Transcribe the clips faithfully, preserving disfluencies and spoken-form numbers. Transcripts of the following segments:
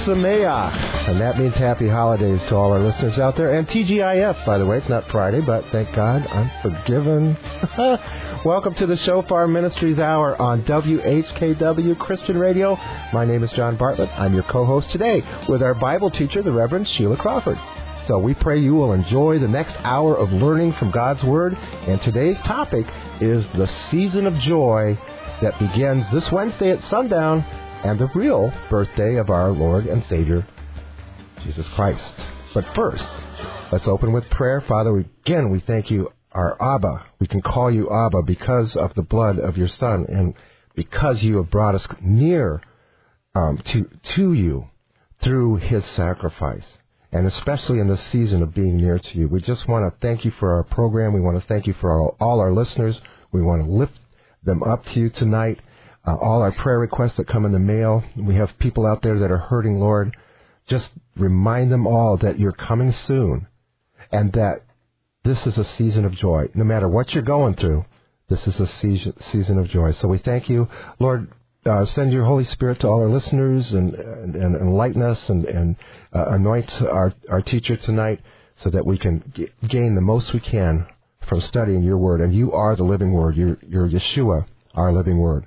Sameach. And that means happy holidays to all our listeners out there. And T G I F, by the way. It's not Friday, but thank God I'm forgiven. Welcome to the Shofar Ministries Hour on W H K W Christian Radio. My name is John Bartlett. I'm your co-host today with our Bible teacher, the Reverend Sheila Crawford. So we pray you will enjoy the next hour of learning from God's Word. And today's topic is the season of joy that begins this Wednesday at sundown and the real birthday of our Lord and Savior, Jesus Christ. But first, let's open with prayer. Father, we, again, we thank you, our Abba. We can call you Abba because of the blood of your Son and because you have brought us near um, to, to you through his sacrifice. And especially in this season of being near to you. We just want to thank you for our program. We want to thank you for our, all our listeners. We want to lift them up to you tonight. Uh, all our prayer requests that come in the mail. We have people out there that are hurting, Lord. Just remind them all that you're coming soon and that this is a season of joy. No matter what you're going through, this is a season, season of joy. So we thank you, Lord. Uh, send your Holy Spirit to all our listeners and, and, and enlighten us and, and uh, anoint our, our teacher tonight so that we can g- gain the most we can from studying your word. And you are the living word. You're, you're Yeshua, our living word.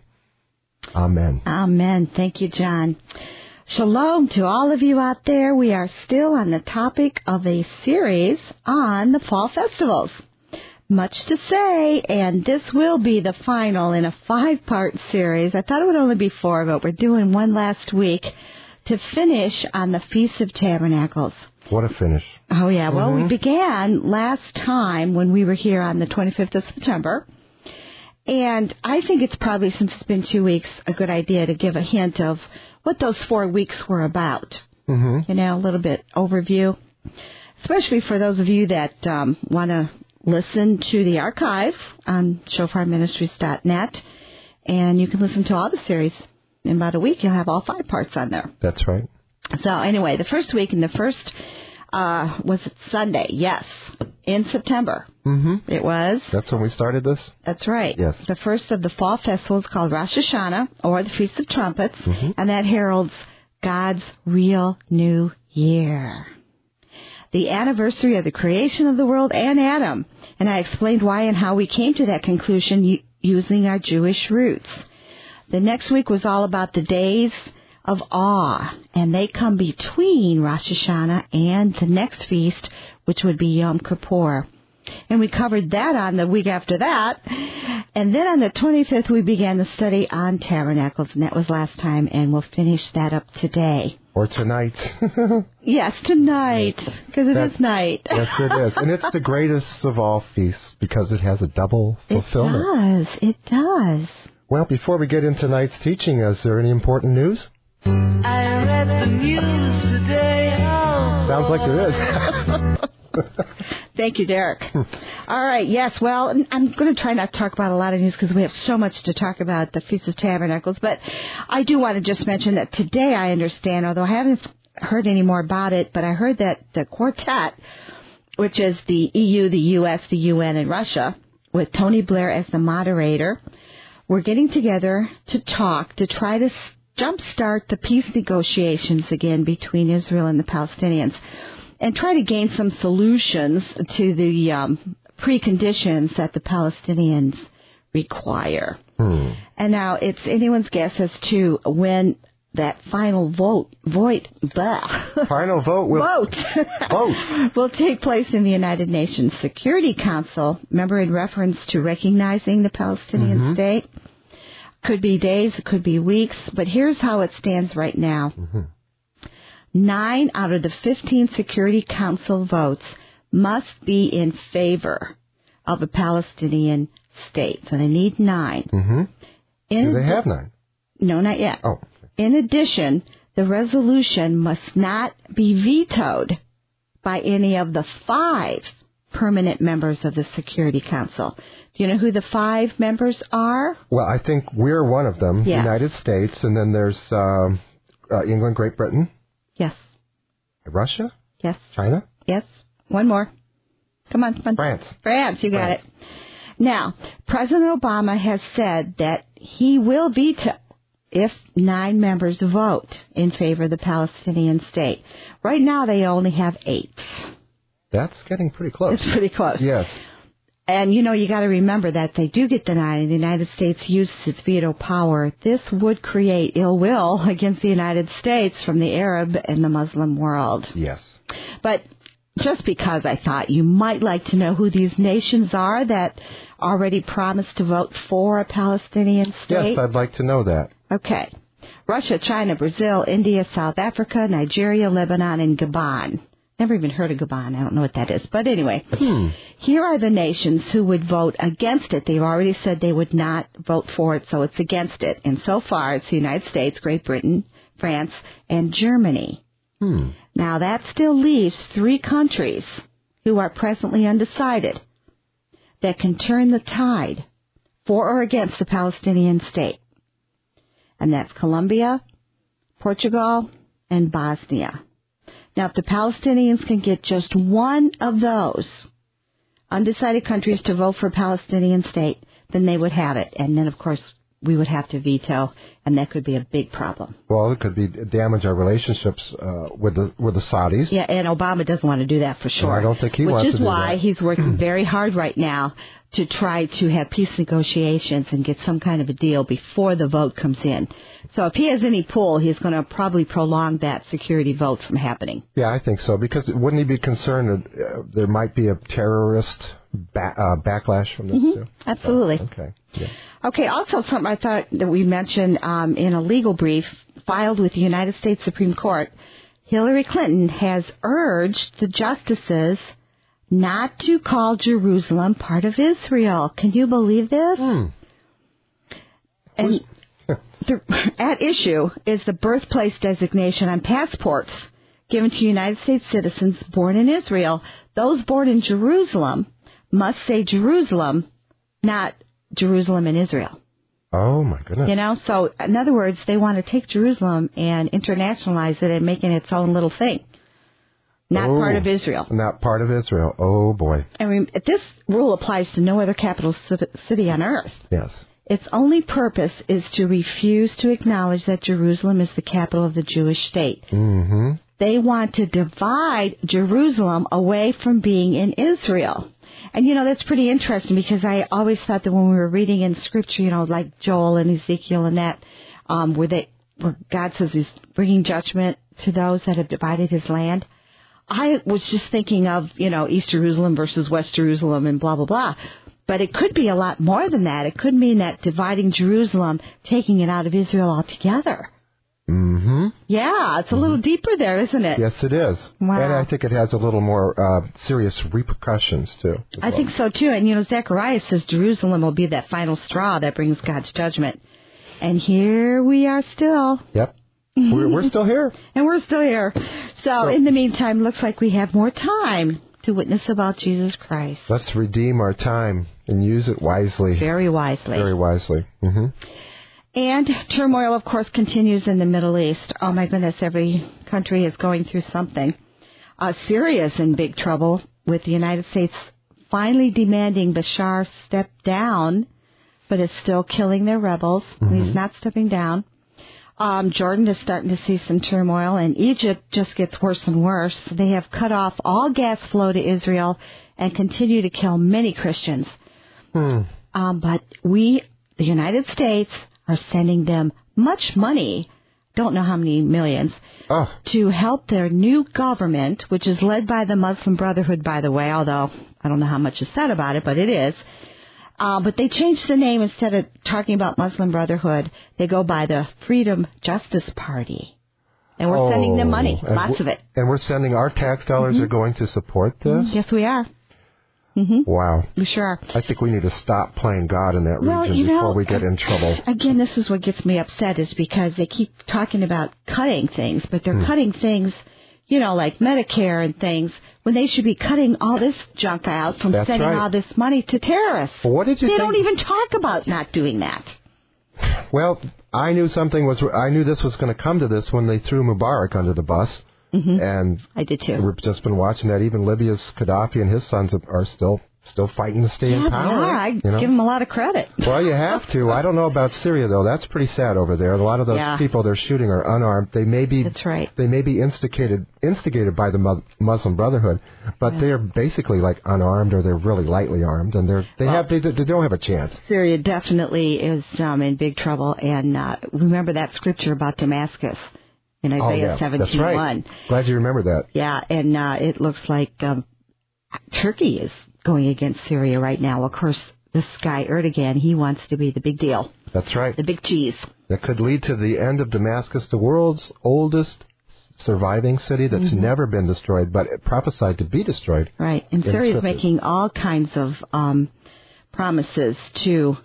Amen. Amen. Thank you, John. Shalom to all of you out there. We are still on the topic of a series on the fall festivals. Much to say, and this will be the final in a five-part series. I thought it would only be four, but we're doing one last week to finish on the Feast of Tabernacles. What a finish. Oh, yeah. Mm-hmm. Well, we began last time when we were here on the twenty-fifth of September. And I think it's probably, since it's been two weeks, a good idea to give a hint of what those four weeks were about. Mm-hmm. You know, a little bit overview, especially for those of you that um, want to listen to the archive on shofar ministries dot net, and you can listen to all the series. In about a week, you'll have all five parts on there. That's right. So anyway, the first week, and the first uh, was Sunday, yes, in September. Mm-hmm. It was. That's when we started this? That's right. Yes. The first of the fall festivals called Rosh Hashanah, or the Feast of Trumpets, mm-hmm. and that heralds God's real new year. The anniversary of the creation of the world and Adam. And I explained why and how we came to that conclusion using our Jewish roots. The next week was all about the days of awe, and they come between Rosh Hashanah and the next feast, which would be Yom Kippur. And we covered that on the week after that. And then on the twenty-fifth, we began the study on tabernacles, and that was last time, and we'll finish that up today. Or tonight. Yes, tonight, because it that, is night. Yes, it is. And it's the greatest of all feasts because it has a double fulfillment. It does. It does. Well, before we get into tonight's teaching, is there any important news? I read the news today. Oh, sounds like there is. Thank you, Derek. All right, yes, well, I'm going to try not to talk about a lot of news because we have so much to talk about the Feast of Tabernacles, but I do want to just mention that today I understand, although I haven't heard any more about it, but I heard that the quartet, which is the E U, the U S, the U N, and Russia, with Tony Blair as the moderator, we're getting together to talk, to try to jumpstart the peace negotiations again between Israel and the Palestinians, and try to gain some solutions to the um, preconditions that the Palestinians require. Hmm. And now it's anyone's guess as to when that final vote, vote, blah. Final vote will vote, vote. will take place in the United Nations Security Council. Remember, in reference to recognizing the Palestinian mm-hmm. state. Could be days, it could be weeks, but here's how it stands right now. Mm-hmm. Nine out of the fifteen Security Council votes must be in favor of a Palestinian state. So they need nine. Mm-hmm. In Do they ad- have nine? No, not yet. Oh. In addition, the resolution must not be vetoed by any of the five permanent members of the Security Council. Do you know who the five members are? Well, I think we're one of them, yes. United States, and then there's um, uh, England, Great Britain. Yes. Russia? Yes. China? Yes. One more. Come on, come on. France. France, you got France. it. Now, President Obama has said that he will veto if nine members vote in favor of the Palestinian state. Right now, they only have eight. That's getting pretty close. It's pretty close. Yes. And, you know, you got to remember that if they do get denied and the United States uses its veto power, this would create ill will against the United States from the Arab and the Muslim world. Yes. But just because I thought you might like to know who these nations are that already promised to vote for a Palestinian state. Yes, I'd like to know that. Okay. Russia, China, Brazil, India, South Africa, Nigeria, Lebanon, and Gabon. Never even heard of Gabon. I don't know what that is. But anyway, Hmm. here are the nations who would vote against it. They've already said they would not vote for it, so it's against it. And so far, it's the United States, Great Britain, France, and Germany. Hmm. Now, that still leaves three countries who are presently undecided that can turn the tide for or against the Palestinian state. And that's Colombia, Portugal, and Bosnia. Now, if the Palestinians can get just one of those undecided countries to vote for a Palestinian state, then they would have it. And then, of course, we would have to veto, and that could be a big problem. Well, it could be damage our relationships uh, with the with the Saudis. Yeah, and Obama doesn't want to do that for sure. No, I don't think he Which wants is to do why that. he's working very hard right now to try to have peace negotiations and get some kind of a deal before the vote comes in. So if he has any pull, he's going to probably prolong that security vote from happening. Yeah, I think so, because wouldn't he be concerned that uh, there might be a terrorist ba- uh, backlash from this, Mm-hmm. too? Absolutely. So, okay. Yeah. Okay, also something I thought that we mentioned um, in a legal brief filed with the United States Supreme Court, Hillary Clinton has urged the justices not to call Jerusalem part of Israel. Can you believe this? Hmm. And the, at issue is the birthplace designation on passports given to United States citizens born in Israel. Those born in Jerusalem must say Jerusalem, not Jerusalem in Israel. Oh, my goodness. You know, so in other words, they want to take Jerusalem and internationalize it and make it its own little thing. Not Oh, part of Israel. Not part of Israel. Oh, boy. I mean, this rule applies to no other capital city on earth. Yes. Its only purpose is to refuse to acknowledge that Jerusalem is the capital of the Jewish state. Mm-hmm. They want to divide Jerusalem away from being in Israel. And, you know, that's pretty interesting because I always thought that when we were reading in Scripture, you know, like Joel and Ezekiel and that, um, where, they, where God says he's bringing judgment to those that have divided his land, I was just thinking of, you know, East Jerusalem versus West Jerusalem and blah, blah, blah. But it could be a lot more than that. It could mean that dividing Jerusalem, taking it out of Israel altogether. Mm-hmm. Yeah, it's a little deeper there, isn't it? Yes, it is. Wow. And I think it has a little more uh, serious repercussions, too. as I well. think so, too. And, you know, Zechariah says Jerusalem will be that final straw that brings God's judgment. And here we are still. Yep. We're, we're still here. And we're still here. So, So- in the meantime, looks like we have more time to witness about Jesus Christ. Let's redeem our time and use it wisely. Very wisely. Very wisely. Mm-hmm. And turmoil, of course, continues in the Middle East. Oh, my goodness, every country is going through something. Uh, Syria is in big trouble, with the United States finally demanding Bashar step down, but is still killing their rebels. Mm-hmm. He's not stepping down. Um, Jordan is starting to see some turmoil, and Egypt just gets worse and worse. They have cut off all gas flow to Israel and continue to kill many Christians. Hmm. Um, but we, the United States, are sending them much money, don't know how many millions, Oh. to help their new government, which is led by the Muslim Brotherhood, by the way, although I don't know how much is said about it, but it is. Uh, but they changed the name. Instead of talking about Muslim Brotherhood, they go by the Freedom Justice Party. And we're Oh. sending them money, And lots w- of it. And we're sending our tax dollars Mm-hmm. are going to support this? Yes, we are. Mm-hmm. Wow. We sure are. I think we need to stop playing God in that region Well, you before know, we get in trouble. Again, this is what gets me upset is because they keep talking about cutting things, but they're Hmm. cutting things, you know, like Medicare and things, when they should be cutting all this junk out from That's sending right. all this money to terrorists. Well, what did you They think? don't even talk about not doing that. Well, I knew something was. I knew this was going to come to this when they threw Mubarak under the bus, Mm-hmm. and I did too. we've just been watching that. Even Libya's Gaddafi and his sons are still still fighting to stay yeah, in power. Yeah, I you know? give them a lot of credit. Well, you have to. I don't know about Syria though. That's pretty sad over there. A lot of those yeah. people they're shooting are unarmed. They may be. That's right. They may be instigated instigated by the Muslim Brotherhood, but yeah. they're basically like unarmed or they're really lightly armed, and they're they well, have they, they don't have a chance. Syria definitely is um, in big trouble, and uh, remember that scripture about Damascus in Isaiah oh, yeah. seventeen That's right. one. Glad you remember that. Yeah, and uh, it looks like um, Turkey is going against Syria right now. Of course, this guy Erdogan, he wants to be the big deal. That's right. The big cheese. That could lead to the end of Damascus, the world's oldest surviving city that's mm-hmm. never been destroyed, but prophesied to be destroyed. Right, and Syria is making all kinds of um, promises to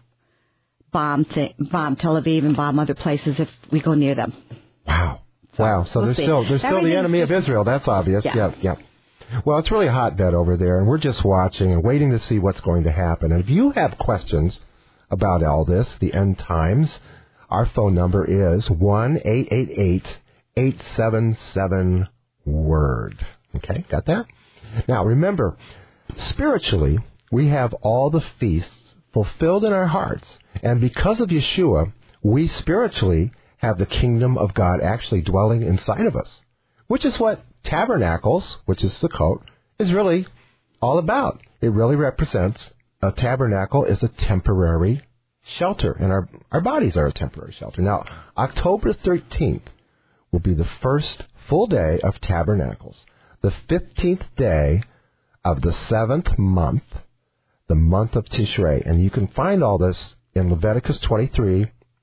bomb th- bomb Tel Aviv and bomb other places if we go near them. Wow. So wow. So we'll they're see. still they're still the enemy of Israel. That's obvious. Yeah. yeah, yeah. Well, it's really a hotbed over there, and we're just watching and waiting to see what's going to happen. And if you have questions about all this, the end times, our phone number is one eight eight eight, eight seven seven, WORD. Okay, got that? Now, remember, spiritually, we have all the feasts fulfilled in our hearts. And because of Yeshua, we spiritually have the kingdom of God actually dwelling inside of us, which is what Tabernacles, which is Sukkot, is really all about. It really represents a tabernacle is a temporary shelter, and our, our bodies are a temporary shelter. Now, October thirteenth will be the first full day of Tabernacles, the fifteenth day of the seventh month, the month of Tishrei. And you can find all this in Leviticus twenty-three,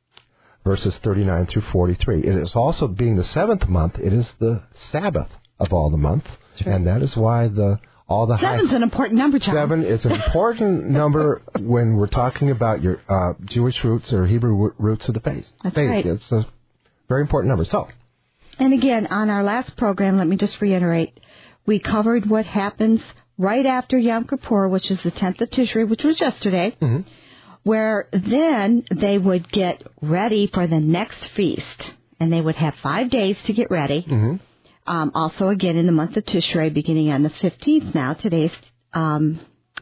verses thirty-nine through forty-three. It is also, being the seventh month, it is the Sabbath of all the months, sure. and that is why the all the seven's high, an important number, John. Seven is an important number when we're talking about your uh, Jewish roots or Hebrew roots of the faith. That's faith. right. It's a very important number. So, and again, on our last program, let me just reiterate, we covered what happens right after Yom Kippur, which is the tenth of Tishrei, which was yesterday, mm-hmm. where then they would get ready for the next feast, and they would have five days to get ready. Mm-hmm. Um, also, again, in the month of Tishrei, beginning on the fifteenth now. Today's um,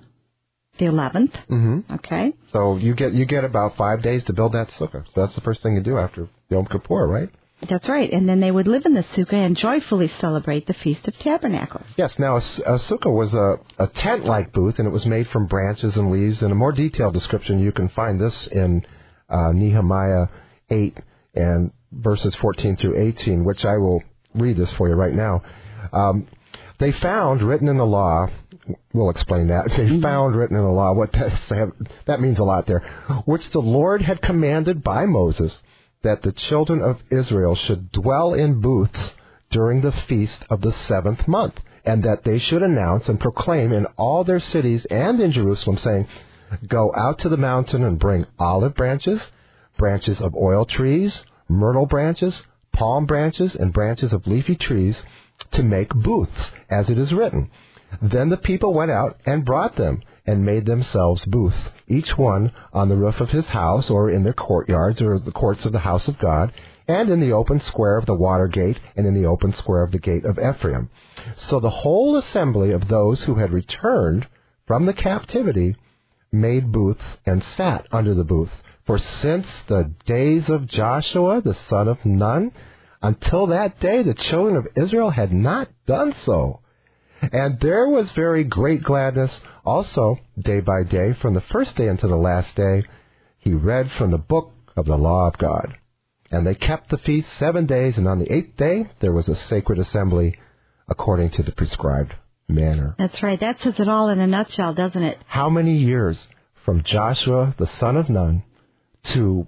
the eleventh. Mm-hmm. Okay. So you get you get about five days to build that sukkah. So that's the first thing you do after Yom Kippur, right? That's right. And then they would live in the sukkah and joyfully celebrate the Feast of Tabernacles. Yes. Now, a, a sukkah was a, a tent-like booth, and it was made from branches and leaves. And a more detailed description, you can find this in uh, Nehemiah eight and verses fourteen through eighteen, which I will read this for you right now. Um, they found written in the law, we'll explain that, they mm-hmm. found written in the law, what that, that means a lot there, which the Lord had commanded by Moses, that the children of Israel should dwell in booths during the feast of the seventh month, and that they should announce and proclaim in all their cities and in Jerusalem, saying, go out to the mountain and bring olive branches, branches of oil trees, myrtle branches, palm branches, and branches of leafy trees to make booths, as it is written. Then the people went out and brought them, and made themselves booths, each one on the roof of his house, or in their courtyards, or the courts of the house of God, and in the open square of the water gate, and in the open square of the gate of Ephraim. So the whole assembly of those who had returned from the captivity made booths and sat under the booth. For since the days of Joshua, the son of Nun, until that day the children of Israel had not done so. And there was very great gladness also day by day, from the first day unto the last day. He read from the book of the law of God. And they kept the feast seven days, and on the eighth day there was a sacred assembly according to the prescribed manner. That's right. That says it all in a nutshell, doesn't it? How many years from Joshua, the son of Nun, to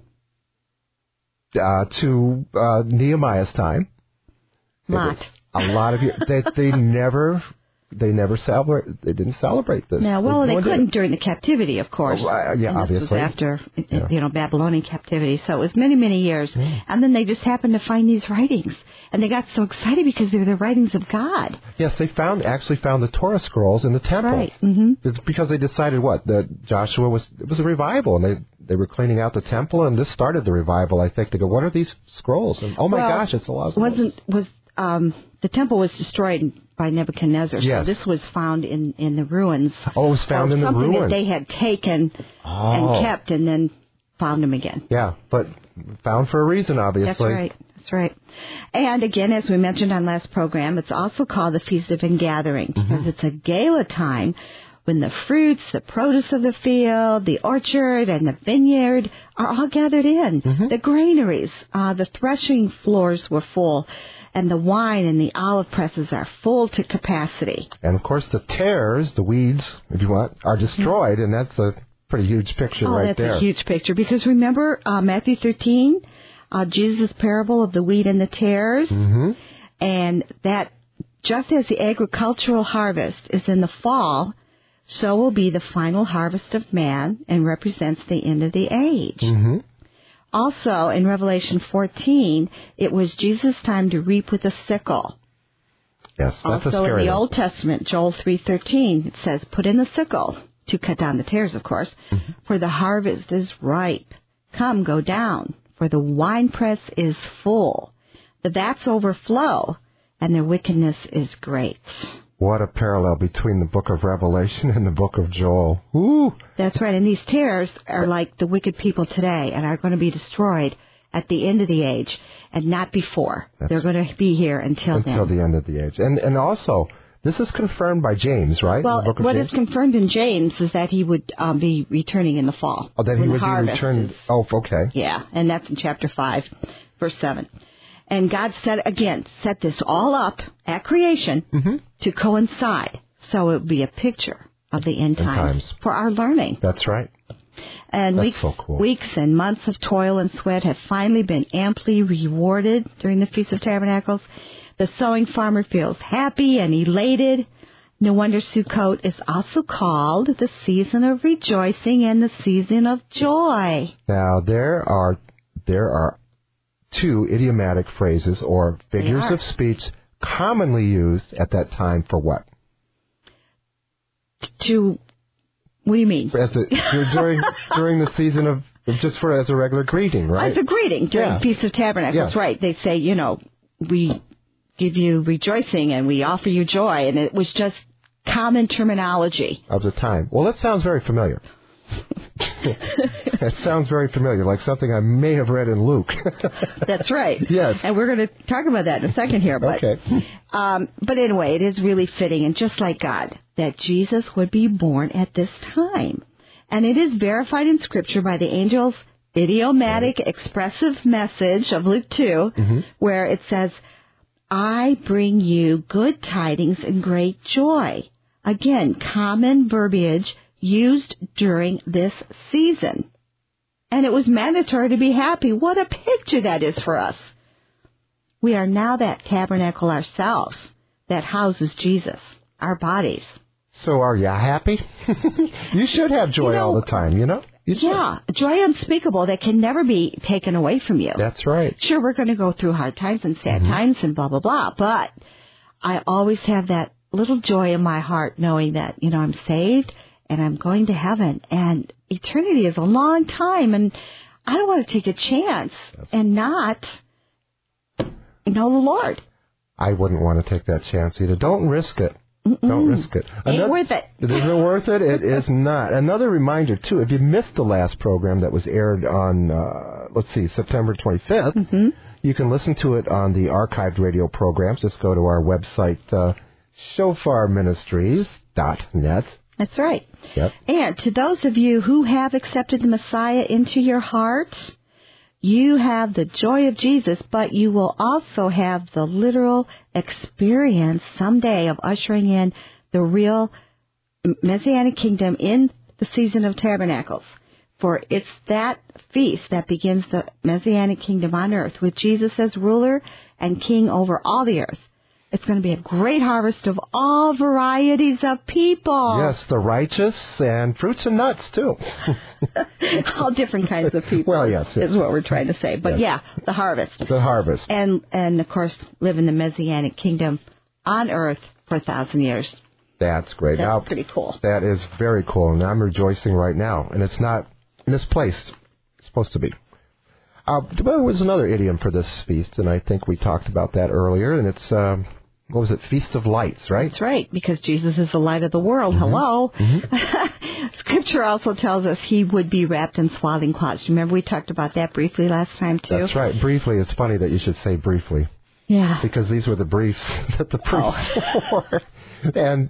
uh, to uh, Nehemiah's time? Lot. A lot of years. They, they never... They never celebrate. They didn't celebrate this. No, well, they, they no couldn't during the captivity, of course. Oh, uh, yeah, and this obviously. was after, yeah. you know, Babylonian captivity. So it was many, many years. Yeah. And then they just happened to find these writings, and they got so excited because they were the writings of God. Yes, they found actually found the Torah scrolls in the temple. Right. Mm-hmm. It's because they decided what that Joshua was. It was a revival, and they they were cleaning out the temple, and this started the revival. I think they go, what are these scrolls? And oh my well, gosh, it's the laws of wasn't Moses. was um, the temple was destroyed in by Nebuchadnezzar. Yes. So this was found in, in the ruins. Oh, it was found in the something ruins. that they had taken Oh. and kept and then found them again. Yeah, but found for a reason, obviously. That's right. That's right. And again, as we mentioned on last program, it's also called the Feast of Ingathering because Mm-hmm. it's a gala time when the fruits, the produce of the field, the orchard, and the vineyard are all gathered in. Mm-hmm. The granaries, uh, the threshing floors were full, and the wine and the olive presses are full to capacity. And, of course, the tares, the weeds, if you want, are destroyed, and that's a pretty huge picture oh, right that's there. a huge picture. Because remember uh, Matthew thirteen, uh, Jesus' parable of the wheat and the tares? Mm-hmm. And that just as the agricultural harvest is in the fall, so will be the final harvest of man and represents the end of the age. Mm-hmm. Also, in Revelation fourteen, it was Jesus' time to reap with a sickle. Yes, that's also, a scary in the one. Old Testament, Joel three thirteen, it says, put in the sickle, to cut down the tares, of course, Mm-hmm. for the harvest is ripe. Come, go down, for the winepress is full. The vats overflow, and their wickedness is great. What a parallel between the book of Revelation and the book of Joel. Ooh. That's right, and these tares are like the wicked people today and are going to be destroyed at the end of the age and not before. That's They're going to be here until, Until then. the end of the age. And and also, this is confirmed by James, right? Well, the book of what James? is confirmed in James is that he would um, be returning in the fall. Oh, that he when the would be harvest returned. is- Oh, okay. Yeah, and that's in chapter five, verse seven. And God said, again, set this all up at creation Mm-hmm. to coincide. So it would be a picture of the end End times, times. for our learning. That's right. And That's weeks, so cool. weeks and months of toil and sweat have finally been amply rewarded during the Feast of Tabernacles. The sowing farmer feels happy and elated. No wonder Sukkot is also called the season of rejoicing and the season of joy. Now, there are there are two idiomatic phrases or figures are. of speech commonly used at that time for what? To, what do you mean? As a, during during the season of, just for as a regular greeting, right? As a greeting during Yeah. Feast of Tabernacles, Yeah. right. They say, you know, we give you rejoicing and we offer you joy. And it was just common terminology. Of the time. Well, that sounds very familiar. It sounds very familiar, like something I may have read in Luke. That's right. Yes. And we're going to talk about that in a second here. But, Okay. um, but anyway, it is really fitting, and just like God, that Jesus would be born at this time. And it is verified in Scripture by the angel's idiomatic, expressive message of Luke two, Mm-hmm. where it says, I bring you good tidings and great joy. Again, common verbiage used during this season. And it was mandatory to be happy. What a picture that is for us. We are now that tabernacle ourselves that houses Jesus, our bodies. So are you happy? You should have joy You know, all the time, you know? You should. Yeah, joy unspeakable that can never be taken away from you. That's right. Sure, we're going to go through hard times and sad Mm-hmm. times and blah, blah, blah. But I always have that little joy in my heart knowing that, you know, I'm saved and I'm going to heaven. And eternity is a long time. And I don't want to take a chance and not know the Lord. I wouldn't want to take that chance either. Don't risk it. Mm-mm. Don't risk it. Ain't worth it. It isn't worth it. It is not. Another reminder, too, if you missed the last program that was aired on, uh, let's see, September twenty-fifth, Mm-hmm. you can listen to it on the archived radio programs. Just go to our website, uh, shofar ministries dot net. That's right. Yep. And to those of you who have accepted the Messiah into your heart, you have the joy of Jesus, but you will also have the literal experience someday of ushering in the real Messianic kingdom in the season of tabernacles. For it's that feast that begins the Messianic kingdom on earth with Jesus as ruler and king over all the earth. It's going to be a great harvest of all varieties of people. Yes, the righteous and fruits and nuts, too. All different kinds of people. Well, yes, yes. Is what we're trying to say. But Yes. yeah, the harvest. The harvest. And, and of course, live in the Messianic kingdom on earth for a thousand years. That's great. That's Now, pretty cool. that is very cool, and I'm rejoicing right now. And it's not misplaced. It's supposed to be. Uh, there was another idiom for this feast, and I think we talked about that earlier, and it's uh, what was it, Feast of Lights, right? That's right, because Jesus is the light of the world. Mm-hmm. Hello. Mm-hmm. Scripture also tells us he would be wrapped in swaddling cloths. Remember we talked about that briefly last time, too? That's right. Briefly. It's funny that you should say briefly. Yeah. Because these were the briefs that the priests oh. wore. And...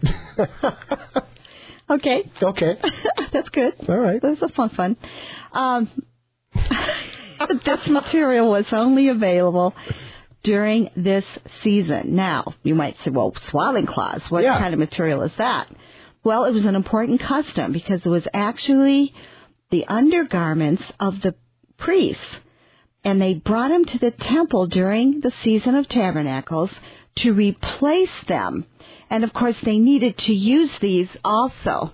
okay. Okay. That's good. All right. This is fun fun. Um, this material was only available during this season. Now, you might say, well, swaddling cloths, what yeah. kind of material is that? Well, it was an important custom because it was actually the undergarments of the priests, and they brought them to the temple during the season of tabernacles to replace them. And, of course, they needed to use these also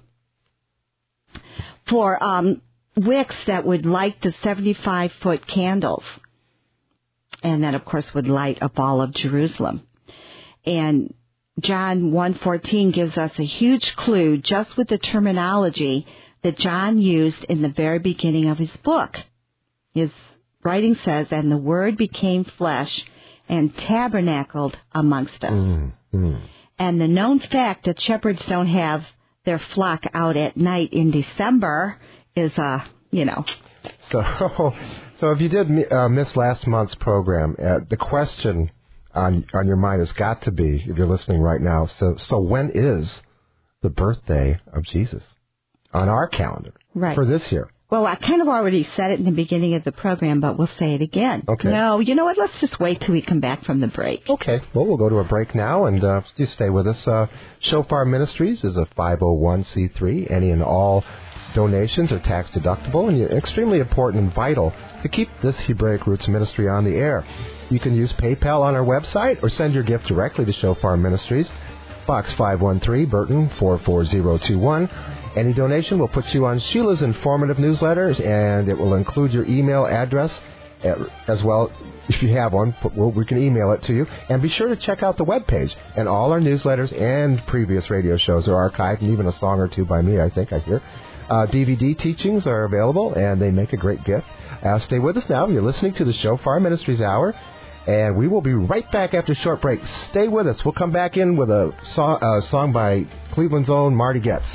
for um, wicks that would light the seventy-five foot candles. And that, of course, would light up all of Jerusalem. And John one fourteen gives us a huge clue just with the terminology that John used in the very beginning of his book. His writing says, and the Word became flesh and tabernacled amongst us. Mm-hmm. And the known fact that shepherds don't have their flock out at night in December is, uh, you know. So, so if you did uh, miss last month's program, uh, the question on on your mind has got to be, if you're listening right now, so so when is the birthday of Jesus on our calendar right. for this year? Well, I kind of already said it in the beginning of the program, but we'll say it again. Okay. No, you know what? Let's just wait till we come back from the break. Okay. Well, we'll go to a break now, and uh, just stay with us. Uh, Shofar Ministries is a five oh one c three. Any and all donations are tax deductible, and are extremely important and vital to keep this Hebraic Roots ministry on the air. You can use PayPal on our website or send your gift directly to Shofar Ministries, Box five one three, Burton, four four zero two one. Any donation will put you on Sheila's informative newsletters, and it will include your email address as well. If you have one, we can email it to you. And be sure to check out the webpage. And all our newsletters and previous radio shows are archived, and even a song or two by me, I think, I hear. Uh, D V D teachings are available, and they make a great gift. Uh, stay with us now. You're listening to the Shofar Ministries Hour, and we will be right back after a short break. Stay with us. We'll come back in with a song, uh, song by Cleveland's own Marty Goetz.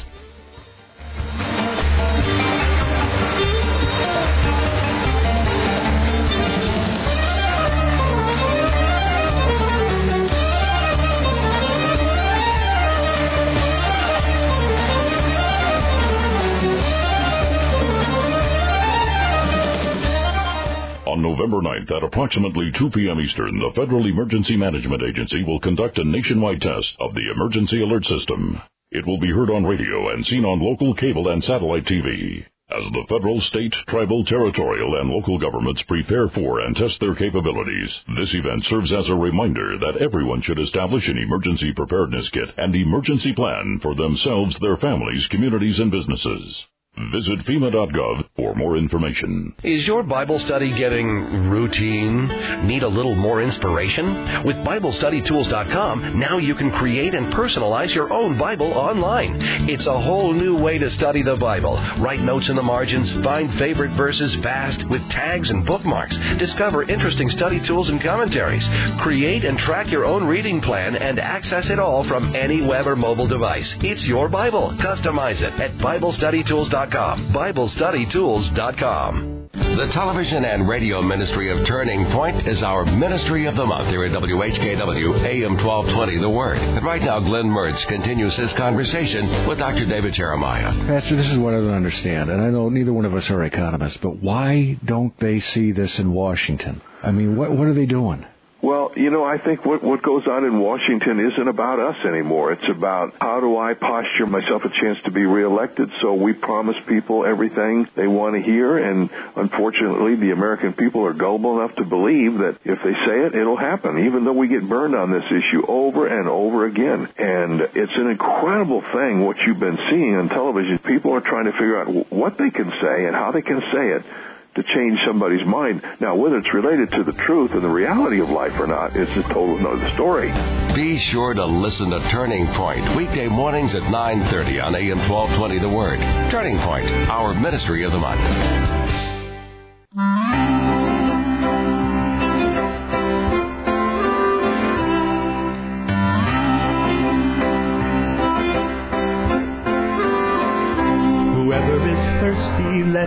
On November ninth at approximately two p.m. Eastern, the Federal Emergency Management Agency will conduct a nationwide test of the Emergency Alert System. It will be heard on radio and seen on local cable and satellite T V. As the federal, state, tribal, territorial, and local governments prepare for and test their capabilities, this event serves as a reminder that everyone should establish an emergency preparedness kit and emergency plan for themselves, their families, communities, and businesses. Visit FEMA dot gov for more information. Is your Bible study getting routine? Need a little more inspiration? With Bible Study Tools dot com, now you can create and personalize your own Bible online. It's a whole new way to study the Bible. Write notes in the margins, find favorite verses fast with tags and bookmarks. Discover interesting study tools and commentaries. Create and track your own reading plan and access it all from any web or mobile device. It's your Bible. Customize it at Bible Study Tools dot com. Bible Study Tools dot com. The television and radio ministry of Turning Point is our Ministry of the Month here at W H K W A M twelve twenty The Word. And right now, Glenn Mertz continues his conversation with Doctor David Jeremiah. Pastor, this is what I don't understand, and I know neither one of us are economists, but why don't they see this in Washington? I mean, what what are they doing? Well, you know, I think what what goes on in Washington isn't about us anymore. It's about how do I posture myself a chance to be reelected. So we promise people everything they want to hear, and unfortunately the American people are gullible enough to believe that if they say it, it'll happen, even though we get burned on this issue over and over again. And it's an incredible thing what you've been seeing on television. People are trying to figure out what they can say and how they can say it to change somebody's mind. Now, whether it's related to the truth and the reality of life or not, it's a total another story. Be sure to listen to Turning Point, weekday mornings at nine thirty on A M twelve twenty The Word. Turning Point, our Ministry of the Month.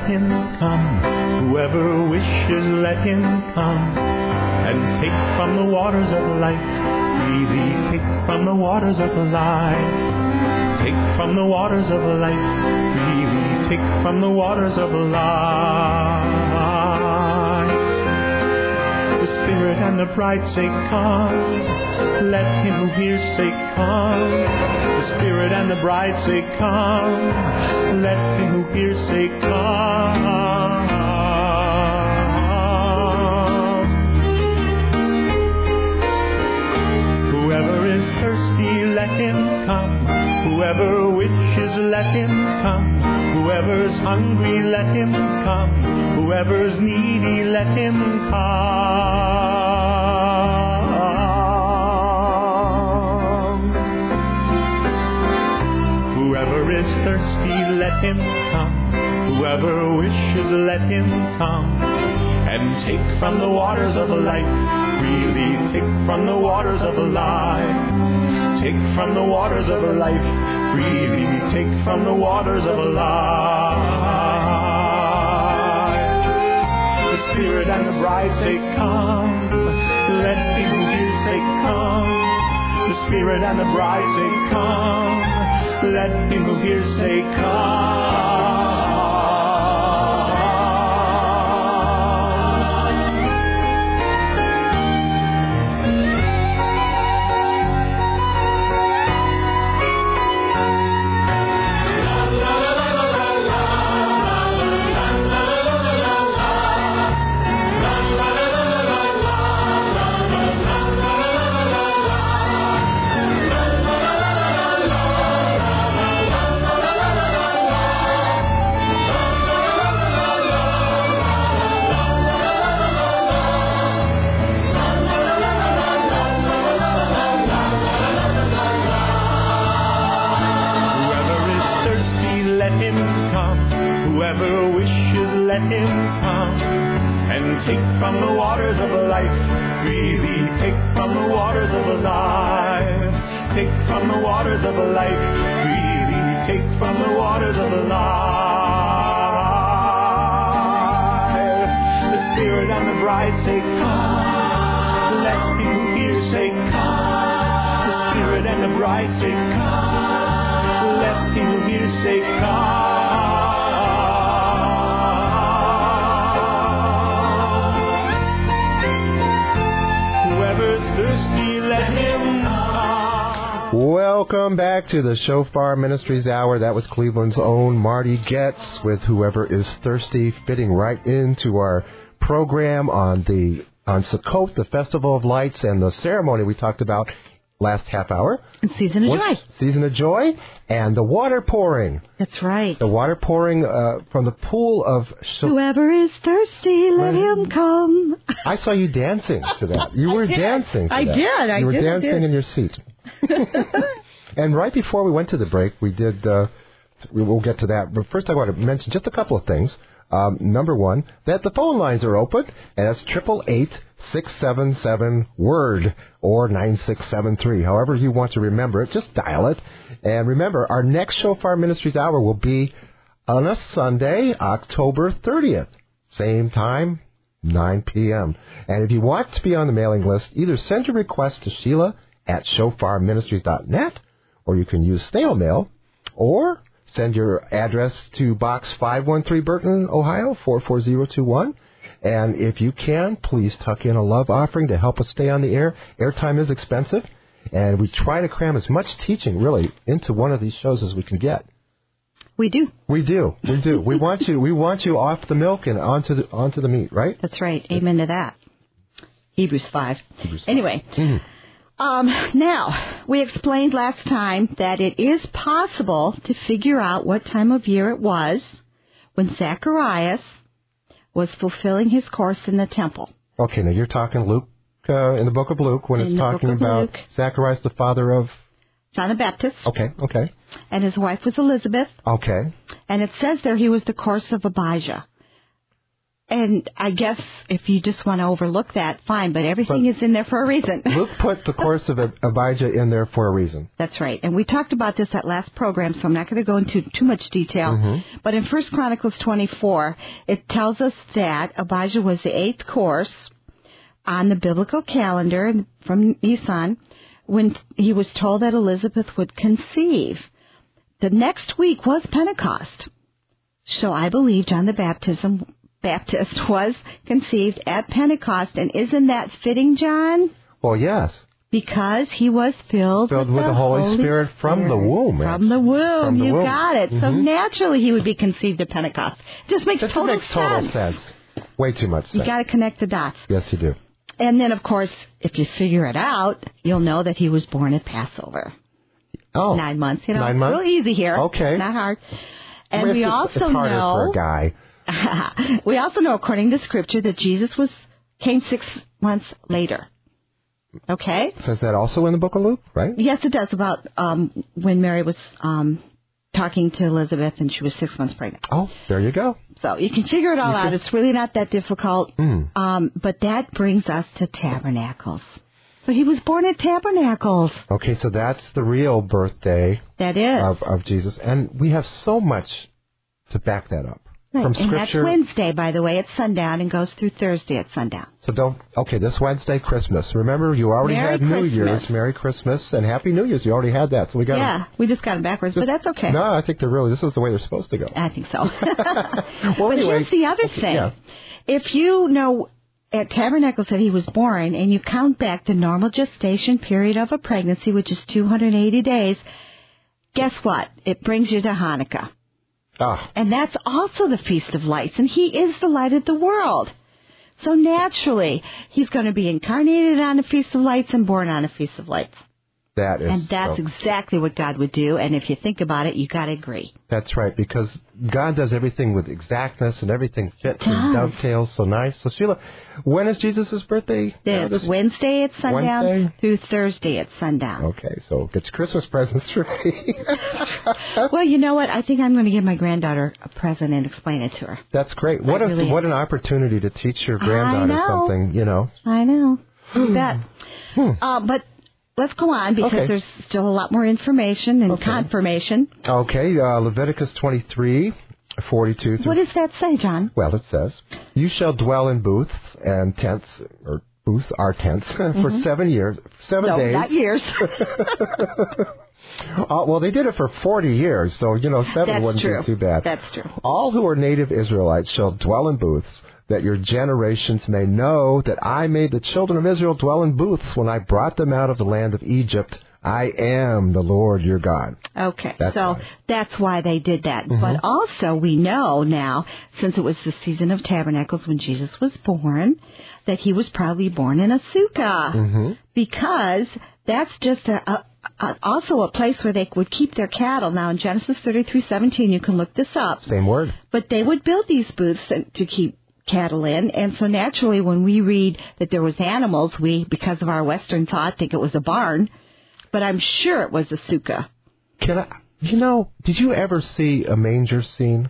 let him come. Whoever wishes, let him come. And take from the waters of life, freely take from the waters of life. Take from the waters of life, freely take from the waters of life. The Spirit and the bride say, come. Let him who hears say, come. The Spirit and the bride say, come. Let him who hears say, come. Whoever is thirsty, let him come. Whoever wishes, let him come. Whoever's hungry, let him come. Whoever's needy, let him come. Whoever is thirsty, let him come. Whoever wishes, let him come. And take from the waters of life. Freely take from the waters of life. Take from the waters of life. Freely take from the waters of life. The Spirit and the bride say, come. Let him who hears say, come. The Spirit and the bride say, come. Let him who hears say, come. Take from the waters of life, freely take from the waters of life. Take from the waters of life, freely take from the waters of life. The Spirit and the bride say, come. Let him who hears say, come. The Spirit and the bride say, come. Let him who hears say, come. Welcome back to the Shofar Ministries Hour. That was Cleveland's own Marty Goetz with Whoever is Thirsty, fitting right into our program on the on Sukkot, the Festival of Lights, and the ceremony we talked about last half hour. Season of what, Joy. Season of Joy, and the water pouring. That's right. The water pouring uh, from the pool of... Sh- Whoever is thirsty, let him come. I saw you dancing to that. You were dancing to I that. did. I you were did. dancing I did. in your seat. And right before we went to the break, we did... Uh, we will get to that. But first I want to mention just a couple of things. Um, number one, that the phone lines are open, and that's triple eight six seven seven word or nine six seven three. However you want to remember it, just dial it. And remember, our next Shofar Ministries Hour will be on a Sunday, October thirtieth. Same time, nine p.m. And if you want to be on the mailing list, either send your request to Sheila at shofar ministries dot net, or you can use snail mail, or send your address to Box five one three, Burton, Ohio, four four zero two one. And if you can, please tuck in a love offering to help us stay on the air. Airtime is expensive, and we try to cram as much teaching, really, into one of these shows as we can get. We do. We do. We do. we want you. We want you off the milk and onto the onto the meat, right? That's right. Amen to that. Hebrews five. Hebrews five. Anyway. Mm-hmm. Um, now, we explained last time that it is possible to figure out what time of year it was when Zacharias was fulfilling his course in the temple. Okay, now you're talking Luke, uh, in the book of Luke, when in it's talking about Luke. Zacharias, the father of... John the Baptist. Okay, okay. And his wife was Elizabeth. Okay. And it says there he was the course of Abijah. And I guess if you just want to overlook that, fine, but everything but is in there for a reason. Luke put the course of Abijah in there for a reason. That's right. And we talked about this at last program, so I'm not going to go into too much detail. Mm-hmm. But in First Chronicles twenty-four, it tells us that Abijah was the eighth course on the biblical calendar from Nisan when he was told that Elizabeth would conceive. The next week was Pentecost. So I believe John the Baptism, Baptist was conceived at Pentecost. And isn't that fitting, John? Well, yes. Because he was filled, filled with, with the, the Holy, Holy Spirit, Spirit from the womb. From the womb. From the you womb. got it. Mm-hmm. So naturally he would be conceived at Pentecost. It just makes This total makes total sense. sense. Way too much sense. You got to connect the dots. Yes, you do. And then, of course, if you figure it out, you'll know that he was born at Passover. Oh. Nine months. You know, Nine months? Real easy here. Okay. Not hard. And it's we just, also it's harder know... for a guy. we also know, according to Scripture, that Jesus was came six months later. Okay? Says that also in the book of Luke, right? Yes, it does, about um, when Mary was um, talking to Elizabeth and she was six months pregnant. Oh, there you go. So you can figure it all you out. Can... It's really not that difficult. Mm. Um, but that brings us to Tabernacles. So he was born at Tabernacles. Okay, so that's the real birthday that is. Of, of Jesus. And we have so much to back that up. Right. From and Scripture. that's Wednesday, by the way, at sundown and goes through Thursday at sundown. So don't, okay, this Wednesday, Christmas. Remember, you already Merry had New Christmas. Year's. Merry Christmas and Happy New Year's. You already had that. So we got Yeah, we just got them backwards, just, but that's okay. No, I think they're really, this is the way they're supposed to go. I think so. well, but anyway, here's the other okay, thing. Yeah. If you know at Tabernacles that he was born and you count back the normal gestation period of a pregnancy, which is two hundred eighty days, guess what? It brings you to Hanukkah. Ah. And that's also the Feast of Lights, and he is the light of the world. So naturally, he's going to be incarnated on a Feast of Lights and born on a Feast of Lights. That is and that's so. exactly what God would do, and if you think about it, you got to agree. That's right, because God does everything with exactness, and everything fits and dovetails so nice. So, Sheila, when is Jesus' birthday? It's uh, Wednesday at sundown Wednesday? through Thursday at sundown. Okay, so get your Christmas presents ready. Well, you know what? I think I'm going to give my granddaughter a present and explain it to her. That's great. What, a, really what an opportunity to teach your granddaughter something, you know. I know. You bet. Hmm. Uh, but... Let's go on, because okay. there's still a lot more information and okay. confirmation. Okay, uh, Leviticus twenty-three, forty-two through... What does that say, John? Well, it says, you shall dwell in booths and tents, or booths are tents, mm-hmm. for seven years, seven no, days. No, not years. uh, well, they did it for forty years, so, you know, seven That's wouldn't true. be too bad. That's true. All who are native Israelites shall dwell in booths, that your generations may know that I made the children of Israel dwell in booths when I brought them out of the land of Egypt. I am the Lord your God. Okay, that's so why. that's why they did that. Mm-hmm. But also we know now, since it was the season of Tabernacles when Jesus was born, that he was probably born in a sukkah. Mm-hmm. Because that's just a, a, a, also a place where they would keep their cattle. Now in Genesis thirty-three seventeen, you can look this up. Same word. But they would build these booths to keep cattle in, and so naturally when we read that there was animals, we, because of our Western thought, think it was a barn, but I'm sure it was a sukkah. Can I, you know, did you ever see a manger scene?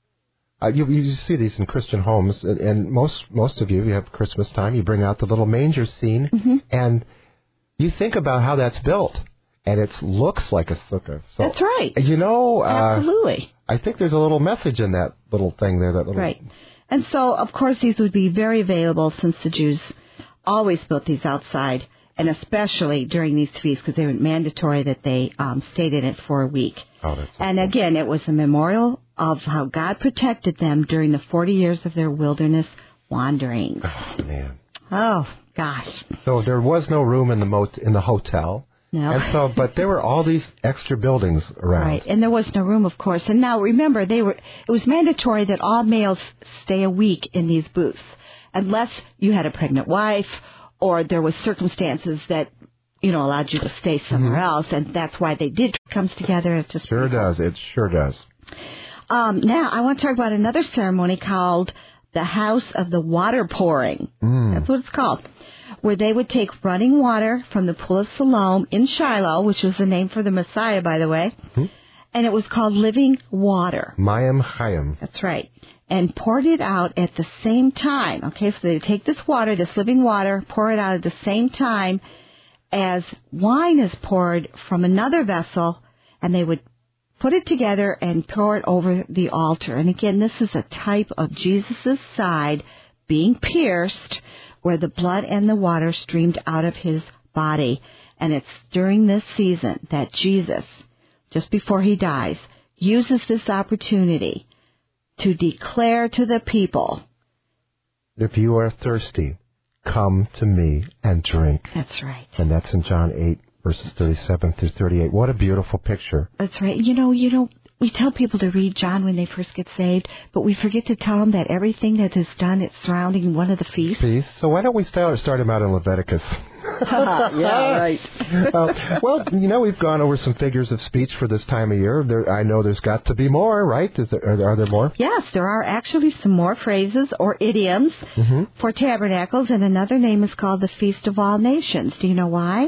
Uh, you, you see these in Christian homes, and, and most most of you, you have Christmas time, you bring out the little manger scene, mm-hmm. and you think about how that's built, and it looks like a sukkah. So, that's right. You know, uh, absolutely. I think there's a little message in that little thing there. That little right. And so, of course, these would be very available since the Jews always built these outside, and especially during these feasts because they were mandatory that they um, stayed in it for a week. Oh, that's so and cool. Again, it was a memorial of how God protected them during the forty years of their wilderness wanderings. Oh, man. Oh, gosh. So there was no room in the mot- in the hotel. No. And so, but there were all these extra buildings around. Right, and there was no room, of course. And now, remember, they were it was mandatory that all males stay a week in these booths, unless you had a pregnant wife or there was circumstances that, you know, allowed you to stay somewhere mm-hmm. else, and that's why they did comes together. It just sure does. It sure does. Um, now, I want to talk about another ceremony called the House of the Water Pouring. Mm. That's what it's called. Where they would take running water from the pool of Siloam in Shiloh, which was the name for the Messiah, by the way, mm-hmm. and it was called living water. Mayim Chayim. That's right. And poured it out at the same time. Okay, so they take this water, this living water, pour it out at the same time as wine is poured from another vessel, and they would put it together and pour it over the altar. And again, this is a type of Jesus' side being pierced where the blood and the water streamed out of his body. And it's during this season that Jesus, just before he dies, uses this opportunity to declare to the people, if you are thirsty, come to me and drink. That's right. And that's in John eight, verses thirty-seven through thirty-eight. What a beautiful picture. That's right. You know, you know, we tell people to read John when they first get saved, but we forget to tell them that everything that is done, it's surrounding one of the feasts. Feast. So why don't we start, start them out in Leviticus? Yeah, right. uh, well, you know, we've gone over some figures of speech for this time of year. There, I know there's got to be more, right? Is there, are, there, are there more? Yes, there are actually some more phrases or idioms mm-hmm. for tabernacles, and another name is called the Feast of All Nations. Do you know why?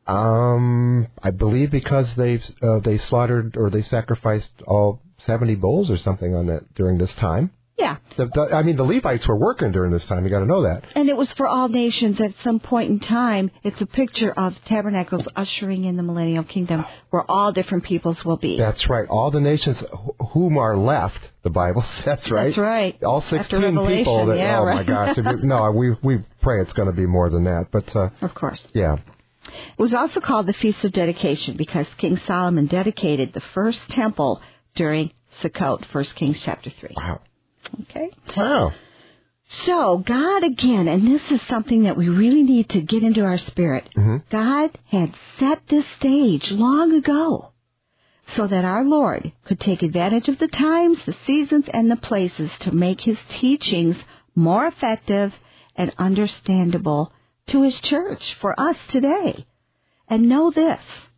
Um, I believe because they uh, they slaughtered or they sacrificed all seventy bulls or something on that during this time. Yeah. The, the, I mean, the Levites were working during this time. You got to know that. And it was for all nations at some point in time. It's a picture of tabernacles ushering in the millennial kingdom where all different peoples will be. That's right. All the nations whom are left, the Bible says, that's right. That's right. All sixteen people. That, yeah, oh, right. my gosh. No, we, we pray it's going to be more than that. But uh, of course. Yeah. It was also called the Feast of Dedication because King Solomon dedicated the first temple during Sukkot, First Kings chapter three. Wow. Okay. Wow. So God again, and this is something that we really need to get into our spirit. Mm-hmm. God had set this stage long ago so that our Lord could take advantage of the times, the seasons, and the places to make his teachings more effective and understandable to his church for us today. And know this,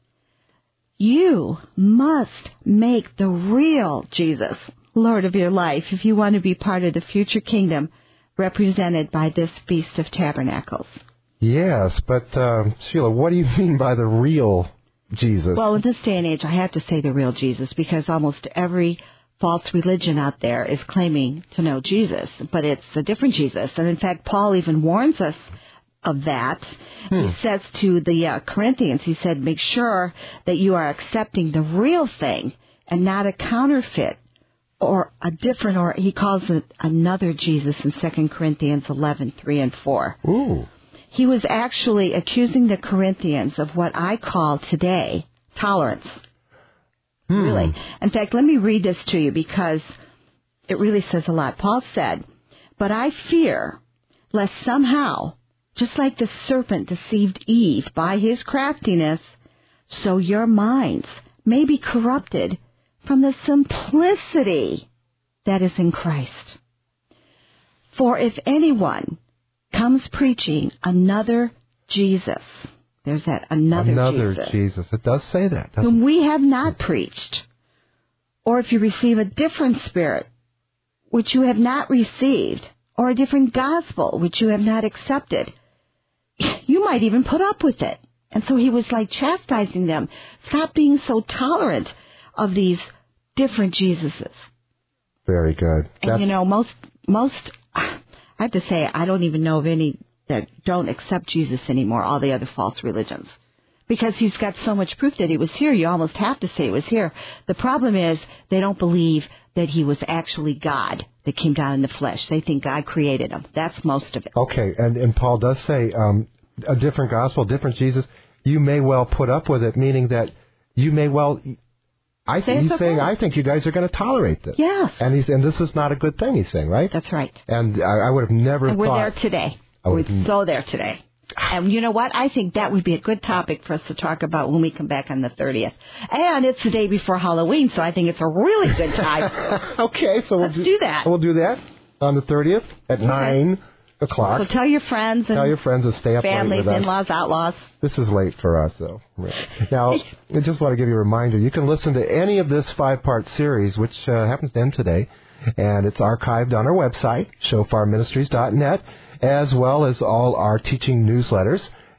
you must make the real Jesus Lord of your life if you want to be part of the future kingdom represented by this Feast of Tabernacles. Yes, but um, Sheila, what do you mean by the real Jesus? Well, in this day and age, I have to say the real Jesus because almost every false religion out there is claiming to know Jesus, but it's a different Jesus. And in fact, Paul even warns us of that. Hmm. He says to the uh, Corinthians, he said, make sure that you are accepting the real thing and not a counterfeit or a different, or he calls it another Jesus in Second Corinthians eleven, three and four. Ooh. He was actually accusing the Corinthians of what I call today tolerance. Hmm. Really. In fact, let me read this to you because it really says a lot. Paul said, but I fear lest somehow, just like the serpent deceived Eve by his craftiness, so your minds may be corrupted from the simplicity that is in Christ. For if anyone comes preaching another Jesus, there's that another, another Jesus. Jesus. It does say that. Whom we have not preached. Or if you receive a different spirit, which you have not received, or a different gospel, which you have not accepted, you might even put up with it. And so he was like chastising them. Stop being so tolerant of these different Jesuses. Very good. And That's... you know, most, most, I have to say, I don't even know of any that don't accept Jesus anymore, all the other false religions. Because he's got so much proof that he was here, you almost have to say he was here. The problem is they don't believe that he was actually God that came down in the flesh. They think God created him. That's most of it. Okay, and, and Paul does say um, a different gospel, different Jesus. You may well put up with it, meaning that you may well... I think he's saying, I think you guys are going to tolerate this. Yes. And he's and this is not a good thing, he's saying, right? That's right. And I, I would have never and thought... we're there today. We're so there today. And you know what? I think that would be a good topic for us to talk about when we come back on the thirtieth. And it's the day before Halloween, so I think it's a really good time. Okay, so we'll Let's do, do that. We'll do that on the thirtieth at okay. nine o'clock. So tell your friends and tell your friends to stay up families, late with us. in-laws, outlaws. This is late for us, though. Now, I just want to give you a reminder. You can listen to any of this five-part series, which uh, happens to end today, and it's archived on our website, shofar ministries dot net, as well as all our teaching newsletters.